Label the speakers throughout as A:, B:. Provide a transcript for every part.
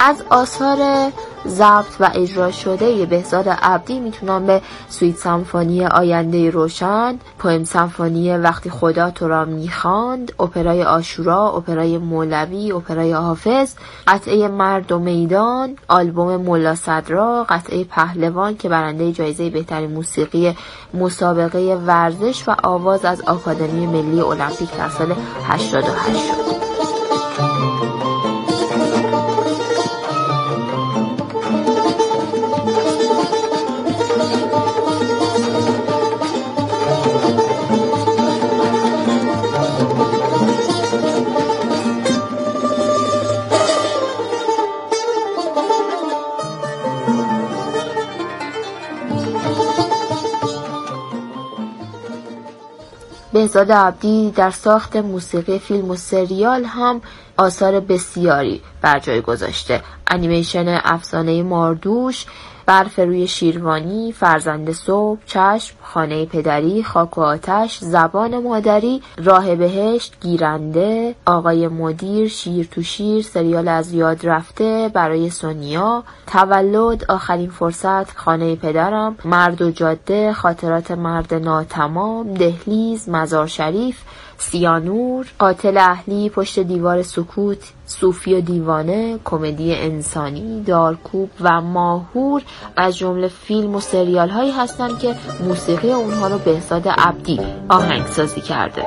A: از آثار ضبط و اجرا شده بهزاد عبدی میتونم به سویت سمفونی آینده روشن، پویم سمفونی وقتی خدا تو را میخواند، اپرای عاشورا، اپرای مولوی، اپرای حافظ، قطعه مرد و میدان، آلبوم ملا صدرا، قطعه پهلوان که برنده جایزه بهترین موسیقی مسابقه ورزش و آواز از آکادمی ملی المپیک در سال 88 شد. بهزاد عبدی در ساخت موسیقی فیلم و سریال هم آثار بسیاری بر جای گذاشته. انیمیشن افسانه ماردوش، برف روی شیروانی، فرزند صبح، چشم، خانه پدری، خاک و آتش، زبان مادری، راه بهشت، گیرنده، آقای مدیر، شیر تو شیر، سریال از یاد رفته، برای سونیا، تولد، آخرین فرصت، خانه پدرم، مرد و جاده، خاطرات مرد ناتمام، دهلیز، مزار شریف، سیانور، قاتل اهلی، پشت دیوار سکوت، صوفی و دیوانه، کمدی انسانی، دارکوب و ماهور از جمله فیلم و سریال هایی هستند که موسیقی اونها رو بهزاد عبدی آهنگسازی کرده.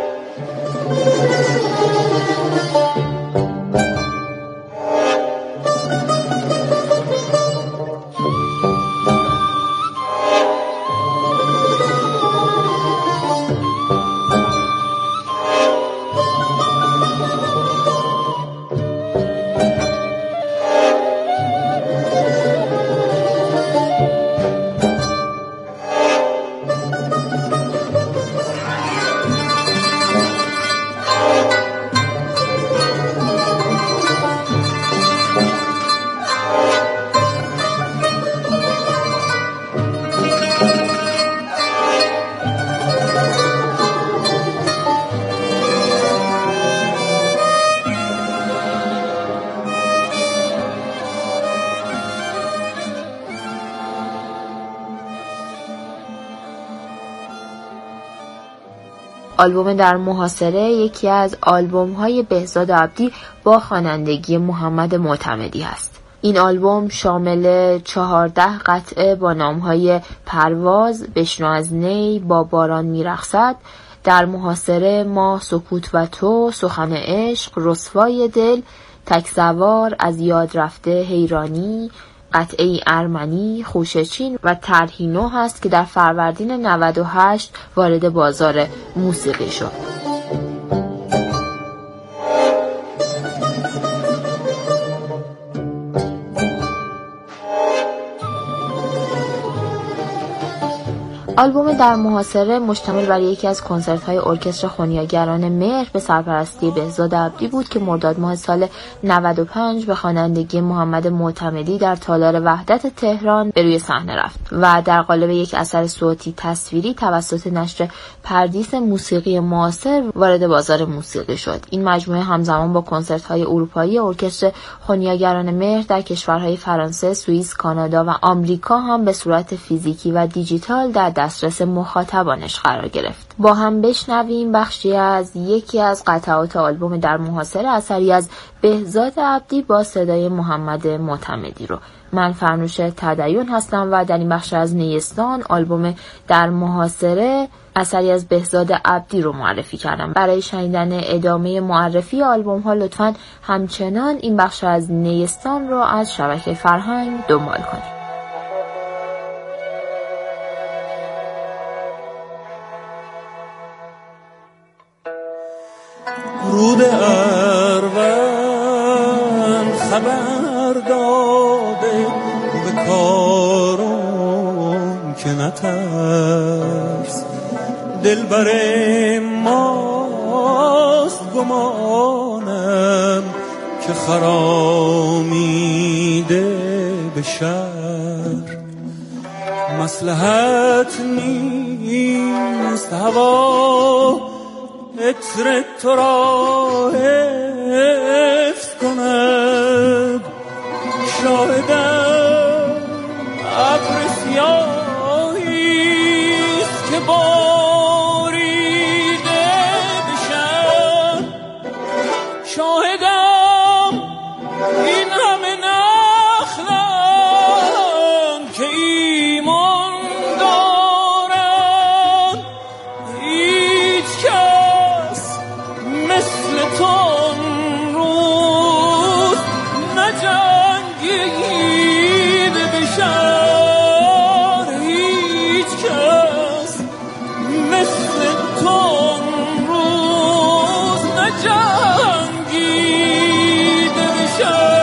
A: آلبوم در محاصره یکی از آلبوم‌های بهزاد عبدی با خوانندگی محمد معتمدی است. این آلبوم شامل 14 قطعه با نام‌های پرواز، بشنو از نی، با باران میرقصد، در محاصره، ما، سکوت و تو، سخن عشق، رسوای دل، تک‌سوار، از یاد رفته، حیرانی، قطعه ارمنی، خوشچین و طرحی نو هست که در فروردین 98 وارد بازار موسیقی شد. آلبوم در محاصره مشتمل بر یکی از کنسرت‌های ارکستر خونیاگران مهر به سرپرستی بهزاد عبدی بود که مرداد ماه سال 95 به خوانندگی محمد معتمدی در تالار وحدت تهران به روی صحنه رفت و در قالب یک اثر صوتی تصویری توسط نشر پردیس موسیقی معاصر وارد بازار موسیقی شد. این مجموعه همزمان با کنسرت‌های اروپایی ارکستر خونیاگران مهر در کشورهای فرانسه، سوئیس، کانادا و آمریکا هم به صورت فیزیکی و دیجیتال در دسترس مخاطبانش قرار گرفت. با هم بشنویم بخشی از یکی از قطعات آلبوم در محاصره، اثری از بهزاد عبدی با صدای محمد معتمدی رو. من فرنوش تدین هستم و در این بخش از نیستان آلبوم در محاصره اثری از بهزاد عبدی رو معرفی کردم. برای شنیدن ادامه معرفی آلبوم ها لطفاً همچنان این بخش از نیستان رو از شبکه فرهنگ دنبال کنید.
B: رود اروند خبر داده به کارم که نترس، دلبر ماست گمانم که خرامیده به شهر، مصلحت نیست هوا عطر تو را حفظ کند، شاهدم ابر سیاهیست که باریده بشم، شاهدم این همه نخلم که ایمان دارن، هیچ کس مثل تو روز نجنگیده بشن، هیچ کس مثل تو روز نجنگیده بشن.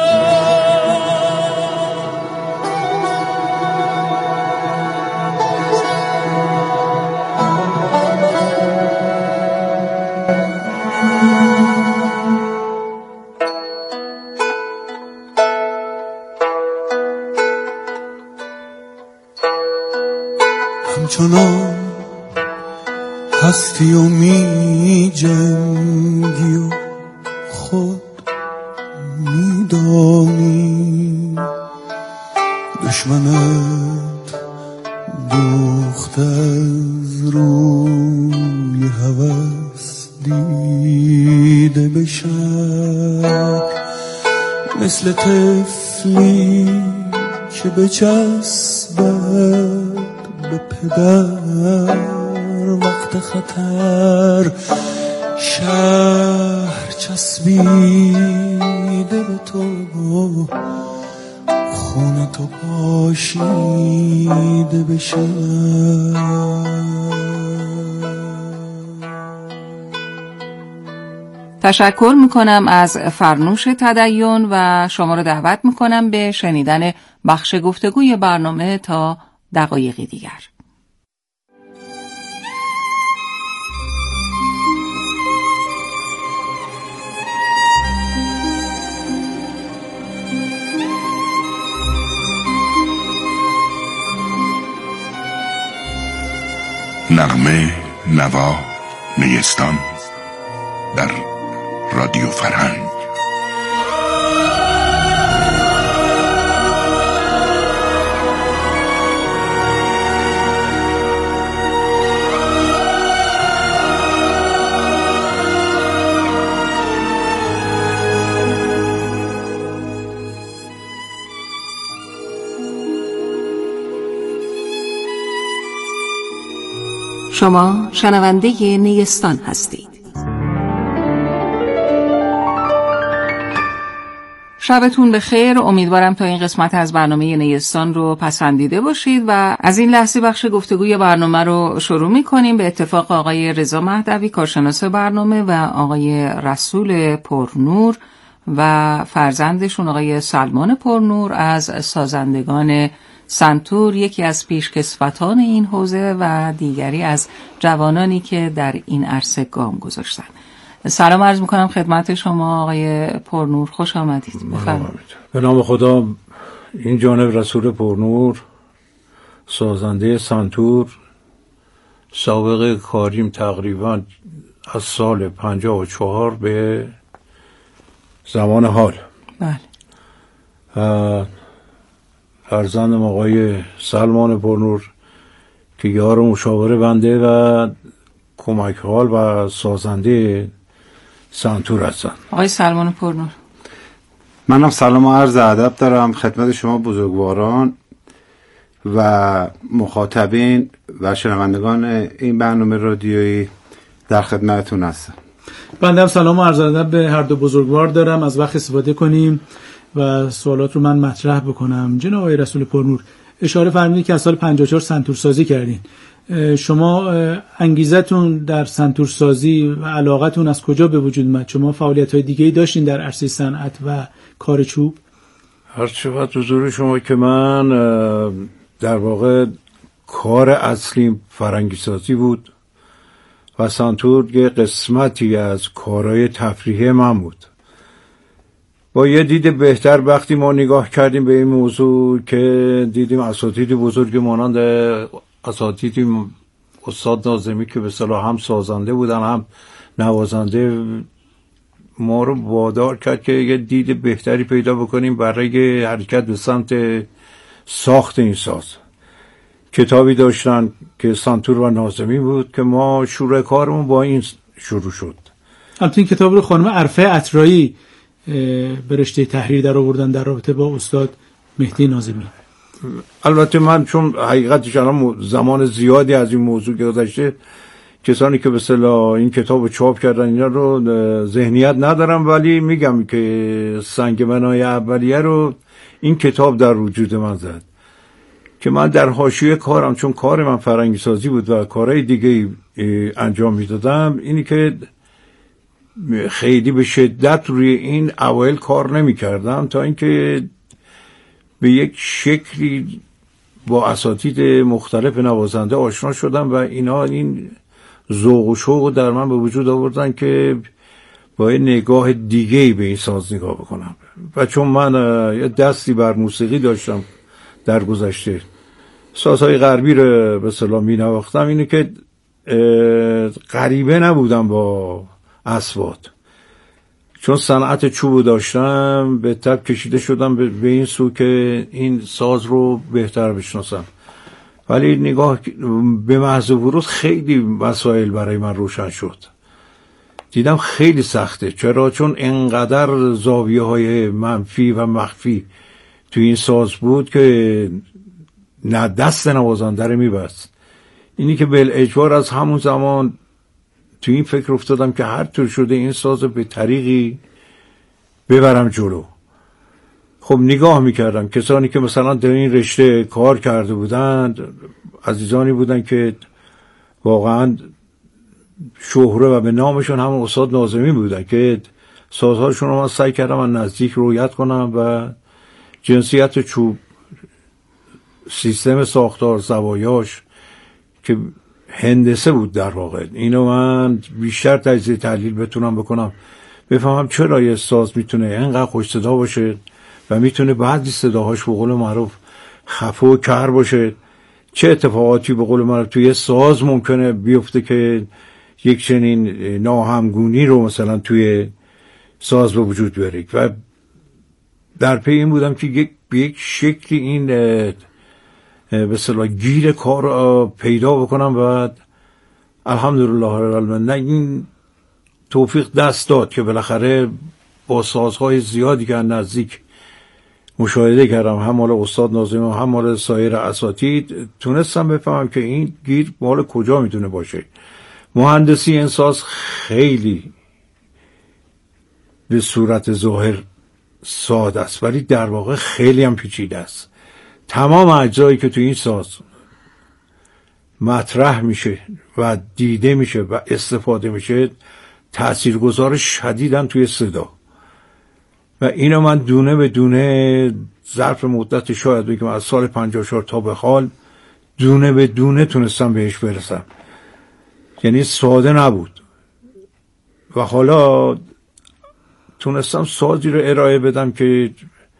B: همچنان هستی و می جنگی و خود می دانی، دشمنت دوخت از روی هوس دیده بشن، مثل طفلی که بچسبد به پدر وقت خطر، شهر چسبیده به تو، خون تو پاشیده بشه.
C: تشکر میکنم از فرنوش تدین و شما رو دعوت میکنم به شنیدن بخش گفتگوی برنامه تا دقایقی دیگر.
D: نغمه، نوا، نیستان در رادیو فرهنگ.
C: شما شنونده نیستان هستید. شبتون بخیر. امیدوارم تا این قسمت از برنامه نیستان رو پسندیده باشید و از این لحظه بخش گفتگوی برنامه رو شروع می‌کنیم. به اتفاق آقای رضا مهدوی کارشناس برنامه و آقای رسول پرنور و فرزندشون آقای سلمان پرنور از سازندگان سنتور، یکی از پیشکسوتان این حوزه و دیگری از جوانانی که در این عرصه گام گذاشتن. سلام عرض میکنم خدمت شما آقای پرنور، خوش آمدید. بفرمایید.
E: به نام خدا. این جانب رسول پرنور، سازنده سنتور، سابقه کاریم تقریبا از سال 54 به زمان حال.
C: بله.
E: فرزندم آقای سلمان پرنور که یار مشاور بنده و کمک حال و سازنده سنتور هستن.
C: آقای سلمان پرنور.
F: منم سلام و عرض ادب دارم خدمت شما بزرگواران و مخاطبین و شنوندگان این برنامه رادیویی، در خدمتتون هستم.
G: بنده هم سلام و عرض ادب به هر دو بزرگوار دارم. از وقت استفاده کنیم و سوالات رو من مطرح بکنم. جناب آقای رسول پرنور، اشاره فرمودید که از سال 54 سنتورسازی کردین. شما انگیزتون در سنتورسازی و علاقتون از کجا به وجود اومد؟ شما فعالیت‌های دیگه‌ای داشتین در عرصه صنعت و کار چوب؟
E: هر چقدر حضور شما که من در واقع کار اصلی فرنگیسازی بود و سنتور یه قسمتی از کارهای تفریحی من بود. با یه دید بهتر وقتی ما نگاه کردیم به این موضوع که دیدیم اساتید بزرگ مانند اساتید استاد ناظمی که به اصطلاح هم سازنده بودن هم نوازنده ما رو وادار کرد که یه دید بهتری پیدا بکنیم برای حرکت به سمت ساخت این ساز. کتابی داشتن که سانتور و ناظمی بود که ما شروع کارمون با این شروع شد.
G: البته این کتاب رو خانم عرفه عطرایی به رشته تحریر در آوردن در رابطه با استاد مهدی ناظمی.
E: البته من چون حقیقتش الان زمان زیادی از این موضوع گذشته، کسانی که به اصطلاح این کتاب رو چاپ کردن اینا رو ذهنیت ندارم، ولی میگم که سنگ بنای اولیه رو این کتاب در وجود من زد که من در حاشیه کارم، چون کار من فرهنگی سازی بود و کارهای دیگه انجام میدادم، اینی که خیلی به شدت روی این اوایل کار نمی کردم تا اینکه به یک شکلی با اساتید مختلف نوازنده آشنا شدم و اینا این ذوق و شوق در من به وجود آوردن که با یه نگاه دیگه‌ای به این ساز نگاه بکنم. و چون من یه دستی بر موسیقی داشتم در گذشته، سازهای غربی رو به اصطلاح می‌نواختم، اینه که غریبه نبودم با اصوات، چون صنعت چوب داشتم به تب کشیده شدم به این سو که این ساز رو بهتر بشناسم. ولی نگاه به محض ورود خیلی مسائل برای من روشن شد. دیدم خیلی سخته. چرا؟ چون انقدر زاویه های منفی و مخفی تو این ساز بود که نه دست نوازنده رو میبست. اینی که بالاجبار از همون زمان تو این فکر افتادم که هر طور شده این ساز به طریقی ببرم جلو. خب نگاه میکردم کسانی که مثلا در این رشته کار کرده بودند، عزیزانی بودند که واقعا شهره و به نامشون هم استاد ناظمی بودن که سازهاشون رو من سعی کردم از نزدیک رویت کنم و جنسیت چوب، سیستم ساختار، زوایاش که هندسه بود در واقع، اینو من بیشتر تجزیه تحلیل بتونم بکنم، بفهمم چرا یه ساز میتونه اینقدر خوش صدا باشه و میتونه بعضی صداهاش به قول معروف خفه و کر باشه. چه اتفاقاتی به قول معروف توی ساز ممکنه بیفته که یک چنین ناهمگونی رو مثلا توی ساز به وجود بیاره. و در پی این بودم که به یک شکلی این به اصطلاح گیر کار رو پیدا بکنم و الحمدلله رب العالمین این توفیق دست داد که بالاخره با سازهای زیادی که نزدیک مشاهده کردم، هم مال استاد ناظمی و هم مال سایر اساتید، تونستم بفهمم که این گیر مال کجا میتونه باشه. مهندسی این ساز خیلی به صورت ظاهر ساده است ولی در واقع خیلی هم پیچیده است. تمام اجزایی که تو این ساز مطرح میشه و دیده میشه و استفاده میشه تاثیرگذار شدیدن توی صدا و اینو من دونه به دونه ظرف مدت شاید بگم از سال 54 تا به حال دونه به دونه تونستم بهش برسم. یعنی ساده نبود و حالا تونستم سازی رو ارائه بدم که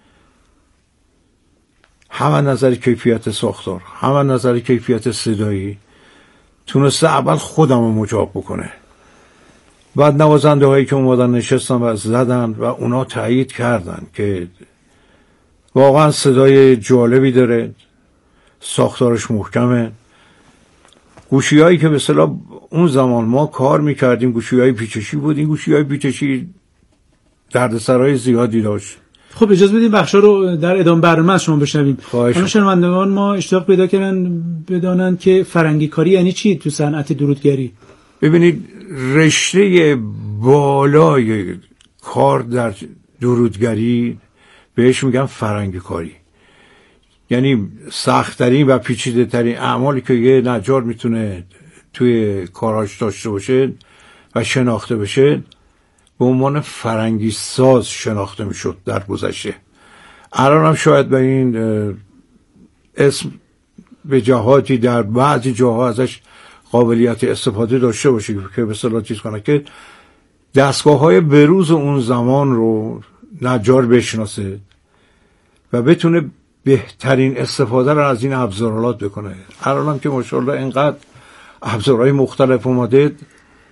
E: هم از نظر کیفیت ساختار هم از نظر کیفیت صدایی تونسته اول خودم رو مجاب بکنه. بعد نوازنده هایی که اومدن نشستن و زدن و اونا تایید کردن که واقعا صدای جالبی داره، ساختارش محکمه. گوشی هایی که به اصطلاح اون زمان ما کار میکردیم گوشی های پیچشی بود، این گوشی های پیچشی دردسرای زیادی داشت.
G: خب اجازه بدید بخشا رو در ادامه برنامه شما بشنویم. حالا شنوندگان ما اشتیاق پیدا کردن بدانن که فرنگی کاری یعنی چی تو صنعت درودگری.
E: ببینید رشته بالای کار در درودگری بهش میگن فرنگی کاری، یعنی سخت‌ترین و پیچیده‌ترین اعمالی که یه نجار میتونه توی کاراش داشته باشه و شناخته بشه به عنوان فرنگی ساز شناخته میشد در گذشته. الان هم شاید به این اسم به جهاتی در بعضی جاها ازش قابلیت استفاده داشته باشه که به اصطلاح چیز کنه که دستگاه‌های بروز اون زمان رو نجار بشناسه و بتونه بهترین استفاده رو از این ابزارالات بکنه. الان هم که ماشاءالله اینقدر ابزارهای مختلف اومده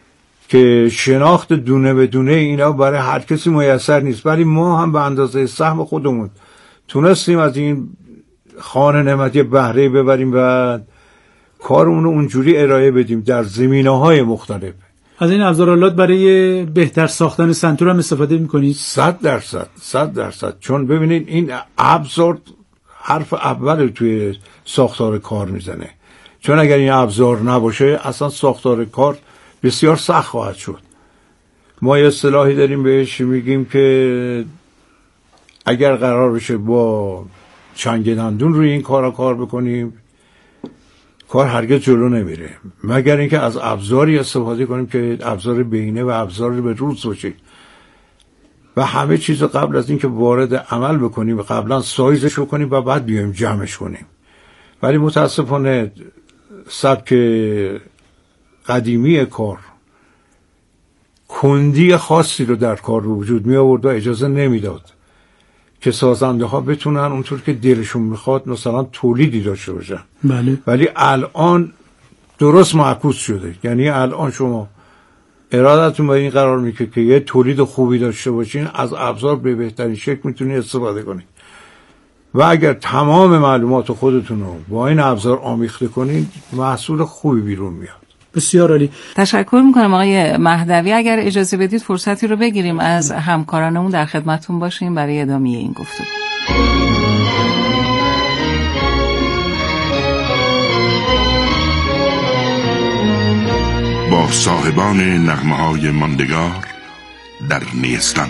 E: که شناخت دونه به دونه اینا برای هر کسی میسر نیست، ولی ما هم به اندازه سهم خودمون تونستیم از این خوان نعمتی بهره ببریم و کارمون رو اونجوری ارائه بدیم در زمینه‌های مختلف.
G: از این ابزارالات برای بهتر ساختن سنتور هم استفاده می‌کنید؟
E: 100%. چون ببینید این ابزار حرف اول توی ساختار کار میزنه، چون اگر این ابزار نباشه اصلا ساختار کار بسیار سخت خواهد شد. ما یه اصطلاحی داریم بهش میگیم که اگر قرار بشه با چنگ دندون روی این کار بکنیم، کار هرگز جلو نمیره، مگر اینکه از ابزاری استفاده کنیم که ابزار بینه و ابزار به روز باشه و همه چیز قبل از اینکه وارد عمل بکنیم قبلا سایزش رو کنیم و بعد بیایم جمعش کنیم. ولی متاسفانه سبک قدیمی کار کندی خاصی رو در کار رو وجود می آورد و اجازه نمیداد که سازنده ها بتونن اونطور که دلشون میخواد مثلا تولیدی داشته باشن.
G: بله.
E: ولی الان درست معکوس شده، یعنی الان شما ارادتون به این قرار میکنه که یه تولید خوبی داشته باشین، از ابزار به بهترین شکل میتونید استفاده کنید و اگر تمام معلومات خودتون رو با این ابزار آمیخته کنید محصول خوبی بیرون میاد.
G: بسیار عالی.
C: تشکر میکنم آقای مهدوی. اگر اجازه بدید فرصتی رو بگیریم از همکارانمون در خدمتتون باشیم برای ادامه این گفتگو.
D: با صاحبان نغمه‌های ماندگار در نیستان.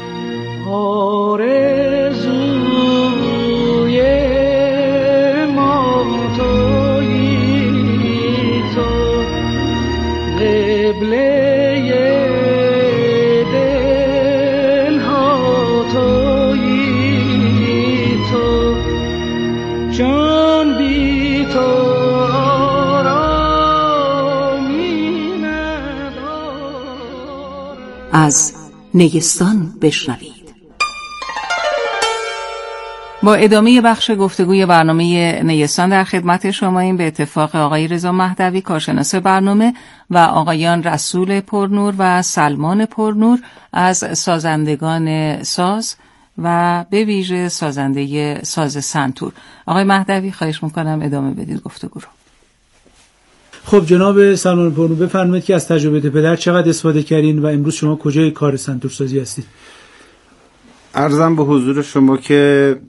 C: از نیستان بشنوید. با ادامه بخش گفتگوی برنامه نیستان در خدمت شما این به اتفاق آقای رضا مهدوی کارشناس برنامه و آقایان رسول پرنور و سلمان پرنور از سازندگان ساز و به ویژه سازنده ساز سنتور. آقای مهدوی خواهش میکنم ادامه بدید گفتگو رو.
G: خب جناب سلمان پرنور بفرمایید که از تجربه پدر چقدر استفاده کردین و امروز شما کجای کار سنتورسازی هستید؟
F: عرضم به حضور شما که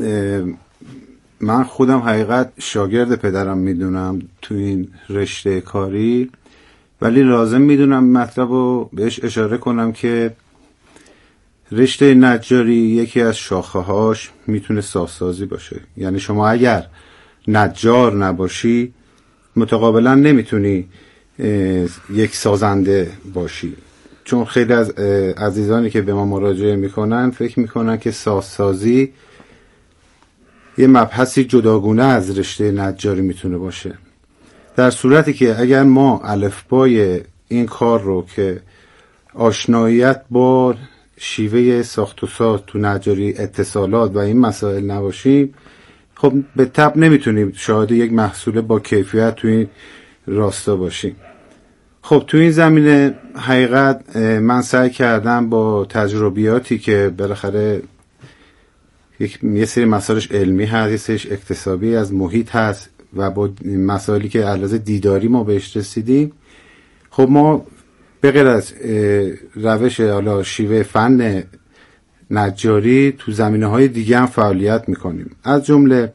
F: من خودم حقیقت شاگرد پدرم میدونم تو این رشته کاری، ولی لازم میدونم مطلب رو بهش اشاره کنم که رشته نجاری یکی از شاخه هاش میتونه سازسازی باشه. یعنی شما اگر نجار نباشی متقابلا نمیتونی یک سازنده باشی، چون خیلی از عزیزانی که به ما مراجعه میکنن فکر میکنن که سازسازی یه مبحثی جداگونه از رشته نجاری میتونه باشه، در صورتی که اگر ما الفبای این کار رو که آشناییت با شیوه ساخت و ساز تو نجاری، اتصالات و این مسائل نباشیم، خب به طب نمیتونیم شاهد یک محصول با کیفیت تو این راستا باشیم. خب تو این زمینه حقیقت من سعی کردم با تجربیاتی که بالاخره یه سری مسائلش علمی هست، یه سریش اکتسابی از محیط هست و با مسائلی که علاوه دیداری ما بهش رسیدیم، خب ما به غیر از روش حالا شیوه فن نجاری تو زمینه‌های دیگه هم فعالیت میکنیم، از جمله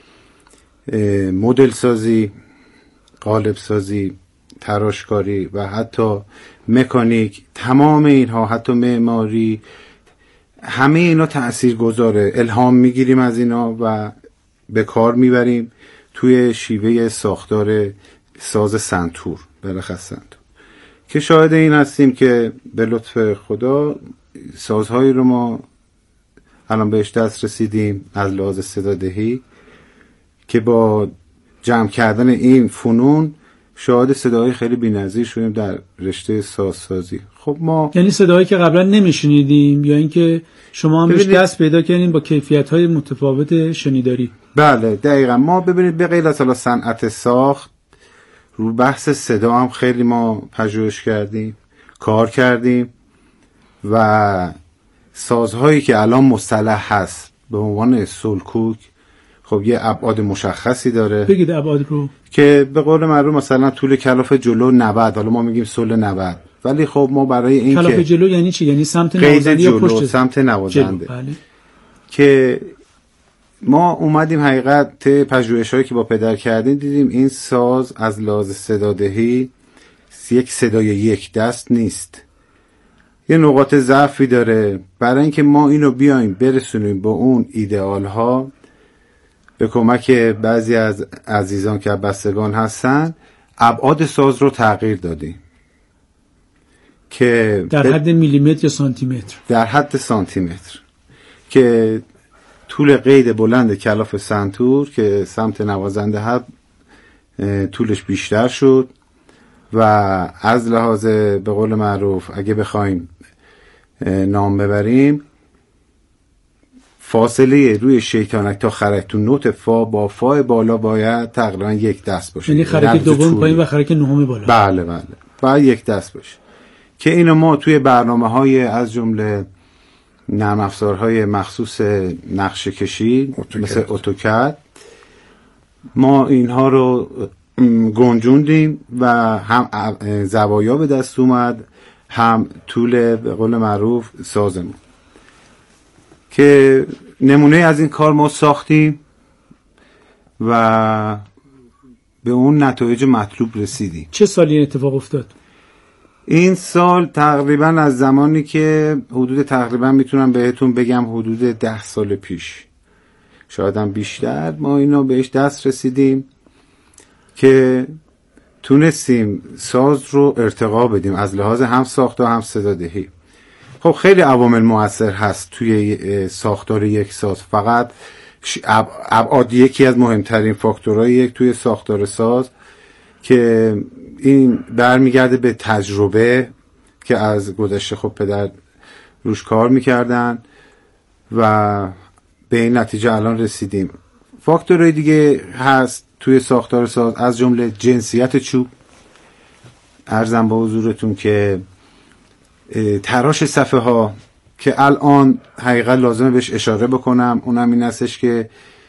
F: مدل سازی، قالب سازی، تراشکاری و حتی مکانیک. تمام اینها، حتی معماری، همه اینا تأثیر گذاره. الهام میگیریم از اینا و به کار میبریم توی شیوه ساختار ساز سنتور، بالاخص سنتور، که شاهد این هستیم که به لطف خدا سازهایی رو ما الان بهش دست رسیدیم از لحاظ صدادهی که با جمع کردن این فنون شاهد صداهای خیلی بی‌نظیر شدیم در رشته سازسازی. خب ما
G: یعنی صداهایی که قبلا نمیشنیدیم یا اینکه شما هم بهش دست پیدا کردین با کیفیت‌های متفاوت شنیداری؟
F: بله دقیقاً. ما ببینید به غیر از حالا صنعت ساخت، رو بحث صدا هم خیلی ما پژوهش کردیم کار کردیم و سازهایی که الان مصطلح هست به عنوان سلکوک خب یه ابعاد مشخصی داره.
G: بگید ابعاد رو.
F: که به قول معروف مثلا طول کلاف جلو 90، حالا ما میگیم سل 90، ولی خب ما برای این
G: کلاف
F: که
G: جلو یعنی چی؟ یعنی سمت نوازنده یا پشت؟
F: سمت نوازنده.
G: بله.
F: که ما اومدیم حقیقت پژوهش‌هایی که با پدر کردیم دیدیم این ساز از لحاظ صدادهی یک صدای یک دست نیست، یه نقاط ضعفی داره. برای اینکه ما اینو بیایم برسونیم با اون ایدئال ها، به کمک بعضی از عزیزان که بستگان هستن ابعاد ساز رو تغییر دادیم که
G: در حد میلیمتر یا سانتیمتر؟ در
F: حد سانتیمتر، که طول قید بلند کلاف سنتور که سمت نوازنده هست طولش بیشتر شد و از لحاظ به قول معروف اگه بخوایم نام ببریم، فاصله روی شیطانک تا خرک تو نوت فا با فا بالا باید تقریبا یک دست باشه،
G: یعنی خرک دوم پایین و خرک نهم بالا.
F: بله بله، باید یک دست باشه. که اینو ما توی برنامه‌های از جمله نرم افزارهای مخصوص نقشه کشی مثل اتوکد ما اینها رو گنجوندیم و هم زوایا به دست اومد، هم طول به قول معروف سازمون. که نمونه از این کار ما ساختیم و به اون نتایج مطلوب رسیدیم.
G: چه سالی این اتفاق افتاد؟
F: این سال تقریبا از زمانی که حدود تقریبا میتونم بهتون بگم حدود 10 سال پیش، شاید هم بیشتر، ما اینو بهش دست رسیدیم که تونستیم ساز رو ارتقا بدیم از لحاظ هم ساخته هم صدادهی. خب خیلی عوامل مؤثر هست توی ساختار یک ساز، فقط ابعاد یکی از مهمترین فاکتورهای توی ساختار ساز که این برمیگرده به تجربه که از گذشته خب پدر روش کار میکردن و به این نتیجه الان رسیدیم. فاکتورهای دیگه هست توی ساختار ساز از جمله جنسیت چوب. عرضم با حضورتون که تراش صفحه ها که الان حقیقت لازمه بهش اشاره بکنم، اونم این هستش که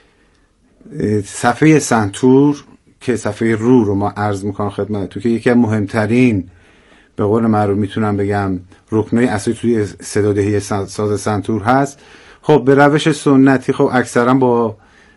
F: صفحه سنتور که صفحه رو ما عرض میکنم خدمتتون که یکی از مهمترین به قول معروف میتونم بگم رکنای اصلی توی صدادهی ساز سنتور هست. خب به روش سنتی خب اکثرا با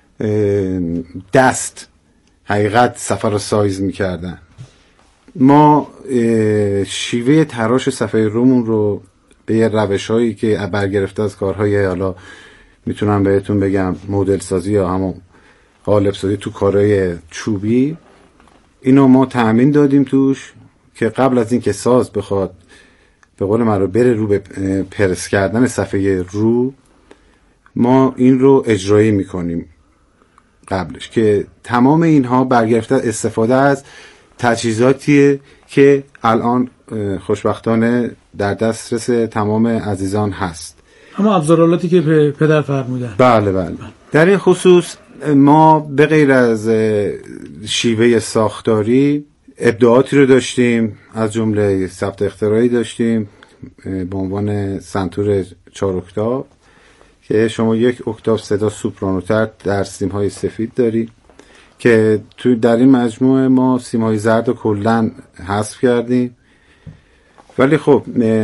F: دست حقیقت صفحه رو سایز میکردن. ما شیوه تراش صفحه رومون رو به یه روش هایی که برگرفته از کارهای حالا میتونم بهتون بگم مدل سازی یا همون قالب سازی تو کارهای چوبی، اینو ما تأمین دادیم توش که قبل از این که ساز بخواد به قول من رو بره رو به پرس کردن صفحه رو، ما این رو اجرایی میکنیم قبلش. که تمام اینها برگرفته استفاده از تجهیزاتیه که الان خوشبختانه در دسترس تمام عزیزان هست.
G: اما ابزارالاتی که پدر فرمودن.
F: بله بله. در این خصوص ما به غیر از شیوه ساختاری ابداعاتی رو داشتیم، از جمله ثبت اختراعی داشتیم به عنوان سنتور 4 اکتاف که شما 1 اکتاف صدا سوپرانوتر در سیم‌های سفید دارید که در این مجموعه ما سیم‌های زرد رو کلاً حذف کردیم، ولی خب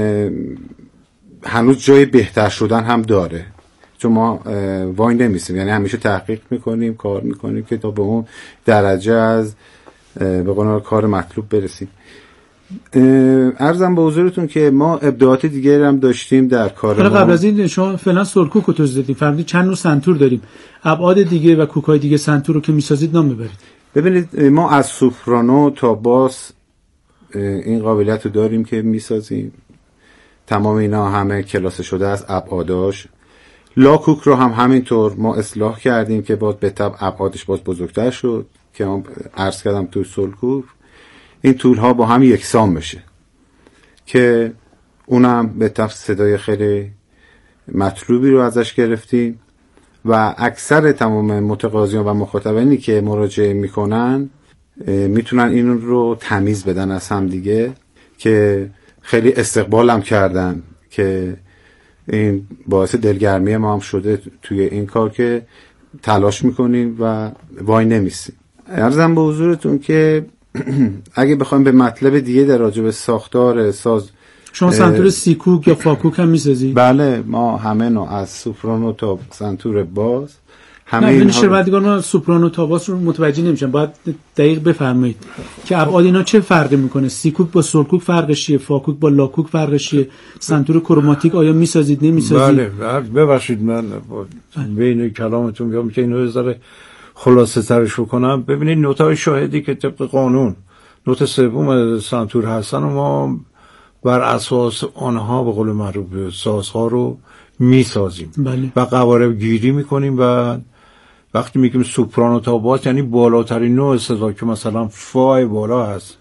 F: هنوز جای بهتر شدن هم داره، چون ما وای نمیستیم، یعنی همیشه تحقیق میکنیم، کار میکنیم که تا به اون درجه از به قول کار مطلوب برسیم. عرضم به حضورتون که ما ابداعات دیگه هم داشتیم در کار ما.
G: قبل از این شما فعلا سرکوک رو توضیح دادید، فرمودید چند نوع سنتور داریم، ابعاد دیگه و کوکای دیگه سنتور رو که میسازید نام ببرید.
F: ببینید ما از سوپرانو تا باس این قابلیت رو داریم که میسازیم، تمام اینا همه کلاسه شده از ابعاداش. لاکوک رو هم همینطور ما اصلاح کردیم که باز به طب ابعادش باز بزرگتر شد که من عرض کردم تو سلکوک این طول ها با هم یکسان بشه که اونم به طب صدای خیلی مطلوبی رو ازش گرفتیم و اکثر تمام متقاضیان و مخاطبینی که مراجعه میکنن میتونن این رو تمیز بدن از هم دیگه که خیلی استقبالم کردن که این باعث دلگرمی ما هم شده توی این کار که تلاش میکنیم و وای نمیستیم. عرضم به حضورتون که اگه بخوایم به مطلب دیگه در راجع به ساختار ساز،
G: شما سنتور سیکوک یا فاکوک هم میسازید؟
F: بله، ما همه نوع از سوپرانو تا سنتور باز همه
G: این
F: اینها.
G: شنوندگان ما سوپرانو تا باس رو متوجه نمیشن، باید دقیق بفرمایید که ابعاد اینا چه فرقی میکنه؟ سیکوک با سولکوک فرقش چیه؟ فاکوک با لاکوک فرقش چیه؟ سنتور کروماتیک آیا میسازید نمیسازید؟
E: بله ببخشید من بین کلامتون میگم که اینو بذاره خلاصه ترش بکنم. ببینید نوت‌های شاهدی که طبق قانون نوت سوم سنتور هستن و ما بر اساس آنها به قول معروف سازها رو میسازیم.
G: بله.
E: و قوارب گیری میکنیم و وقتی میگیم سوپرانو تا باس یعنی بالاترین نوع صدا که مثلا فای بالا هست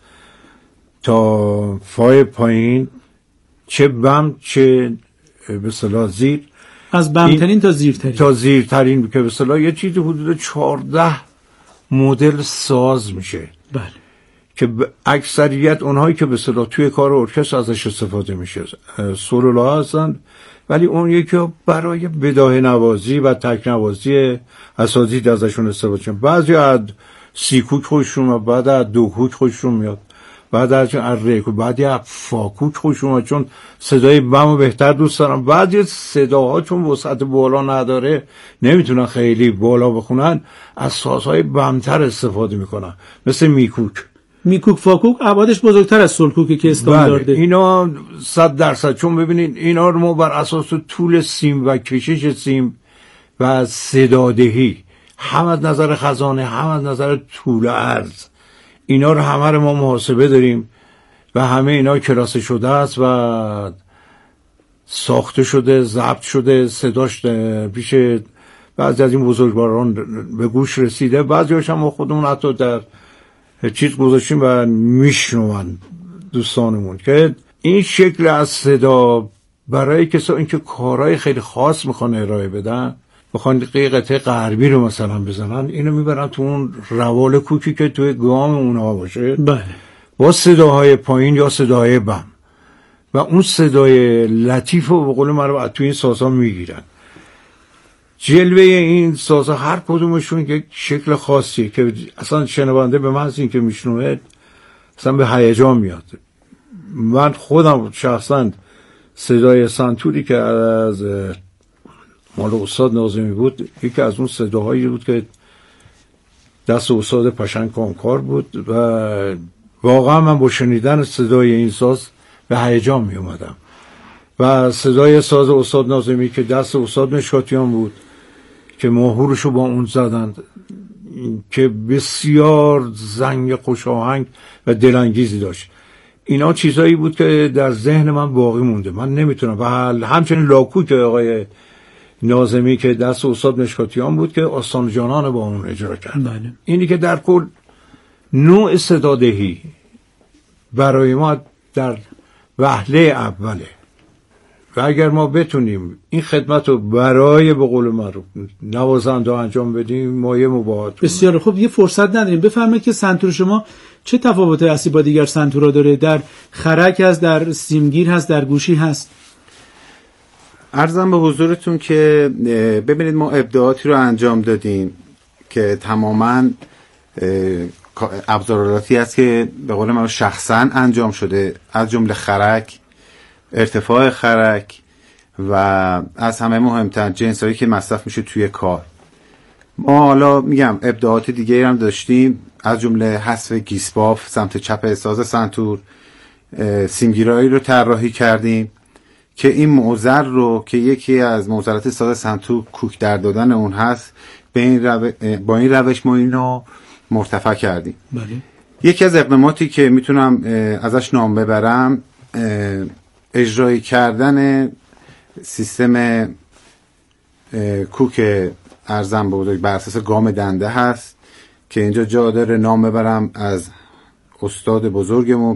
E: تا فای پایین، چه بم چه به اصطلاح زیر،
G: از بمترین تا زیرترین،
E: تا زیرترین که به اصطلاح یه چیزی حدود 14 مدل ساز میشه.
G: بله.
E: که اکثریت اونهایی که به اصطلاح توی کار ارکستر ازش استفاده میشه سولولا هستن، ولی اون یکی برای بداهه نوازی و تک نوازی اساتید ازشون استفاده میشه. بعضی از سیکوک خوششون میاد، بعد از دوکوک خوششون میاد، بعد از ریکو، بعد از فاکوک خوششون میاد چون صدای بمو بهتر دوست دارن. بعضی صداها چون وسعت بالا نداره نمیتونن خیلی بالا بخونن، از سازهای بمتر استفاده میکنن مثل میکوک
G: فاکوک ابعادش بزرگتر از سولکوکه که استاندارده.
E: بله. اینا 100% چون ببینید اینا رو ما بر اساس طول سیم و کشش سیم و صدادهی هم از نظر خزانه هم از نظر طول عرض اینا رو همه رو ما محاسبه داریم و همه اینا کلاسه شده است و ساخته شده، ضبط شده، صداش پیش بعضی از این بزرگواران به گوش رسیده. بعضی هاش هم ما خودمون حتی در چیز گذاشتیم و میشنون دوستانمون که این شکل از صدا برای کسا اینکه کارهای خیلی خاص میخوان ارائه بدن، میخوان قطعه غربی رو مثلا بزنن، اینو میبرن تو اون روال کوکی که توی گام اونها باشه.
G: بله.
E: با صداهای پایین یا صداهای بم و اون صدای لطیف رو به قول من توی این سازها میگیرن. جلوه این سازها هر کدومشون یک شکل خاصیه که اصلا شنونده به محض این که میشنوه اصلا به هیجان میاد. من خودم شخصا صدای سنتوری که از مال استاد ناظمی بود یکی از اون صداهایی بود که دست استاد پشنگ کامکار بود و واقعا من با شنیدن صدای این ساز به هیجان می اومدم. و صدای ساز استاد ناظمی که دست استاد مشکاتیان بود که ماهورشو با اون زدند که بسیار زنگ خوشاهنگ و دلانگیزی داشت. اینا چیزایی بود که در ذهن من باقی مونده، من نمیتونم. و همچنین لاکو که آقای ناظمی که دست استاد مشکاتیان بود که آستان جانان با اون اجرا کرد.
G: بله.
E: اینی که در کل نوع صدادهی برای ما در وهله اوله و اگر ما بتونیم این خدمت رو برای به قول معروف نوازنده انجام بدیم مایه مباهات.
G: بسیار خوب. یه فرصت نداریم، بفرمایید که سنتور شما چه تفاوت اصلی با دیگر سنتورها داره؟ در خرک هست، در سیمگیر هست، در گوشی هست؟
F: عرضم به حضورتون که ببینید ما ابداعاتی رو انجام دادیم که تماماً ابزارالاتی هست که به قول من شخصاً انجام شده، از جمله خرک، ارتفاع خرک و از همه مهمتر جنس هایی که مصرف میشه توی کار. ما حالا میگم ابداعات دیگه هم داشتیم از جمله حذف گیسباف سمت چپ ساز سنتور، سیمگیرایی رو طراحی کردیم که این معضل رو که یکی از معضلات ساز سنتور کوک در دادن اون هست با این روش ما اینو مرتفع کردیم.
G: بله.
F: یکی از اقداماتی که میتونم ازش نام ببرم اجرایی کردن سیستم کوک ارزم بزرگ بر اساس گام دنده هست که اینجا جا داره نام ببرم از استاد بزرگمون